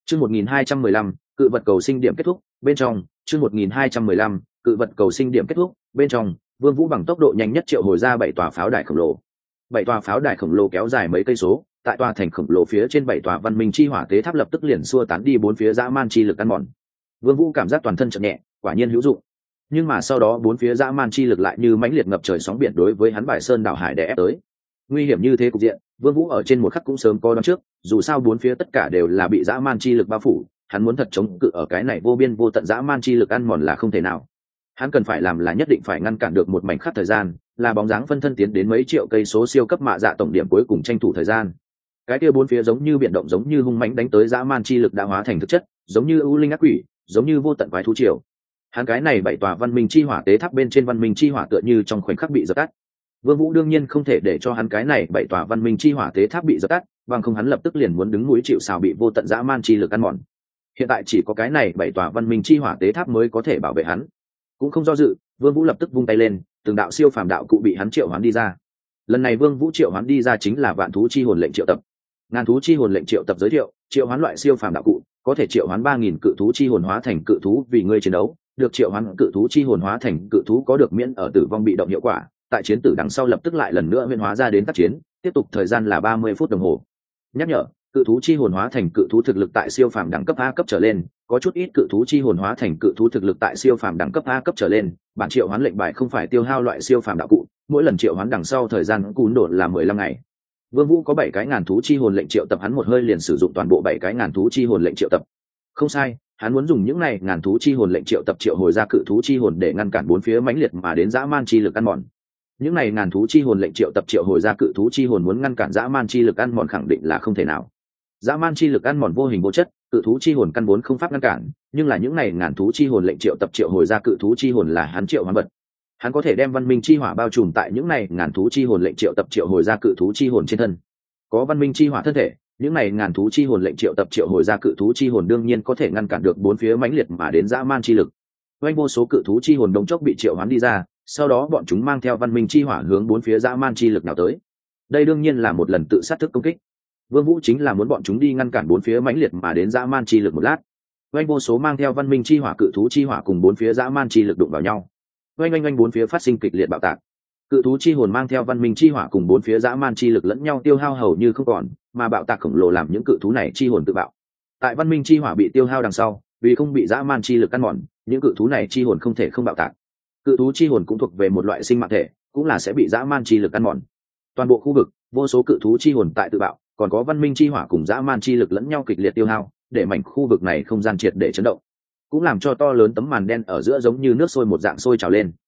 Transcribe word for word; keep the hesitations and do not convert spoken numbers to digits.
Chương một nghìn hai trăm mười lăm, cự vật cầu sinh điểm kết thúc, bên trong, chương một nghìn hai trăm mười lăm, cự vật cầu sinh điểm kết thúc, bên trong, Vương Vũ bằng tốc độ nhanh nhất triệu hồi ra bảy tòa pháo đài khổng lồ. Bảy tòa pháo đài khổng lồ kéo dài mấy cây số, tại tòa thành khổng lồ phía trên bảy tòa văn minh chi hỏa tế tháp lập tức liền xua tán đi bốn phía dã man chi lực ăn mòn. Vương Vũ cảm giác toàn thân chợt nhẹ, quả nhiên hữu dụng. Nhưng mà sau đó bốn phía dã man chi lực lại như mãnh liệt ngập trời sóng biển đối với hắn Bài Sơn đảo hải đè ép tới. Nguy hiểm như thế cục diện, Vương Vũ ở trên một khắc cũng sớm có đoán trước, dù sao bốn phía tất cả đều là bị dã man chi lực bao phủ, hắn muốn thật chống cự ở cái này vô biên vô tận dã man chi lực ăn mòn là không thể nào. Hắn cần phải làm là nhất định phải ngăn cản được một mảnh khắc thời gian, là bóng dáng phân thân tiến đến mấy triệu cây số siêu cấp mạ dạ tổng điểm cuối cùng tranh thủ thời gian. Cái kia bốn phía giống như biển động, giống như hung mãnh đánh tới dã man chi lực đã hóa thành thực chất, giống như ưu linh ác quỷ, giống như vô tận quái thú triều. Hắn cái này bảy tòa văn minh chi hỏa tế tháp bên trên văn minh chi hỏa tựa như trong khoảnh khắc bị dập tắt. Vương Vũ đương nhiên không thể để cho hắn cái này bảy tòa văn minh chi hỏa tế tháp bị dập tắt, bằng không hắn lập tức liền muốn đứng núi chịu sào bị vô tận dã man chi lực ăn mòn. Hiện tại chỉ có cái này bảy tòa văn minh chi hỏa tế tháp mới có thể bảo vệ hắn. Cũng không do dự, Vương Vũ lập tức vung tay lên, từng đạo siêu phàm đạo cụ bị hắn triệu hoán đi ra. Lần này Vương Vũ triệu hoán đi ra chính là vạn thú chi hồn lệnh triệu tập. Ngàn thú chi hồn lệnh triệu tập giới thiệu, triệu hoán loại siêu phàm đạo cụ, có thể triệu hoán ba nghìn cự thú chi hồn hóa thành cự thú vì ngươi chiến đấu, được triệu hoán cự thú chi hồn hóa thành cự thú có được miễn ở tử vong bị động hiệu quả, tại chiến tử đằng sau lập tức lại lần nữa huyễn hóa ra đến tác chiến, tiếp tục thời gian là ba mươi phút đồng hồ. Nhắc nhở, cự thú chi hồn hóa thành cự thú thực lực tại siêu phàm đẳng cấp A cấp trở lên, có chút ít cự thú chi hồn hóa thành cự thú thực lực tại siêu phàm đẳng cấp A cấp trở lên, bản triệu hoán lệnh bài không phải tiêu hao loại siêu phàm đạo cụ, mỗi lần triệu hoán đằng sau thời gian cún đột là mười lăm ngày. Vương Vũ có bảy cái ngàn thú chi hồn lệnh triệu tập, hắn một hơi liền sử dụng toàn bộ bảy cái ngàn thú chi hồn lệnh triệu tập. Không sai, hắn muốn dùng những này ngàn thú chi hồn lệnh triệu tập triệu hồi ra cự thú chi hồn để ngăn cản bốn phía mãnh liệt mà đến dã man chi lực ăn mòn. Những này ngàn thú chi hồn lệnh triệu tập triệu hồi ra cự thú chi hồn muốn ngăn cản dã man chi lực ăn mòn khẳng định là không thể nào. Dã man chi lực ăn mòn vô hình vô chất, cự thú chi hồn căn vốn không pháp ngăn cản, nhưng là những này ngàn thú chi hồn lệnh triệu tập triệu hồi ra cự thú chi hồn là hắn triệu hoán vật. Hắn có thể đem văn minh chi hỏa bao trùm tại những này ngàn thú chi hồn lệnh triệu tập triệu hồi ra cự thú chi hồn trên thân. Có văn minh chi hỏa thân thể, những này ngàn thú chi hồn lệnh triệu tập triệu hồi ra cự thú chi hồn đương nhiên có thể ngăn cản được bốn phía mãnh liệt mà đến dã man chi lực. Oanh vô số cự thú chi hồn đống chốc bị triệu hoán đi ra, sau đó bọn chúng mang theo văn minh chi hỏa hướng bốn phía dã man chi lực nào tới. Đây đương nhiên là một lần tự sát thức công kích. Vương Vũ chính là muốn bọn chúng đi ngăn cản bốn phía mãnh liệt mà đến dã man chi lực một lát. Oanh vô số mang theo văn minh chi hỏa cự thú chi hỏa cùng bốn phía dã man chi lực đụng vào nhau. Oanh oanh oanh bốn phía phát sinh kịch liệt bạo tạc. Cự thú chi hồn mang theo văn minh chi hỏa cùng bốn phía dã man chi lực lẫn nhau tiêu hao hầu như không còn, mà bạo tạc khổng lồ làm những cự thú này chi hồn tự bạo. Tại văn minh chi hỏa bị tiêu hao đằng sau, vì không bị dã man chi lực ăn mòn, những cự thú này chi hồn không thể không bạo tạc. Cự thú chi hồn cũng thuộc về một loại sinh mạng thể, cũng là sẽ bị dã man chi lực ăn mòn. Toàn bộ khu vực, vô số cự thú chi hồn tại tự bạo, còn có văn minh chi hỏa cùng dã man chi lực lẫn nhau kịch liệt tiêu hao, để mảnh khu vực này không gian triệt để chấn động, cũng làm cho to lớn tấm màn đen ở giữa giống như nước sôi một dạng sôi trào lên.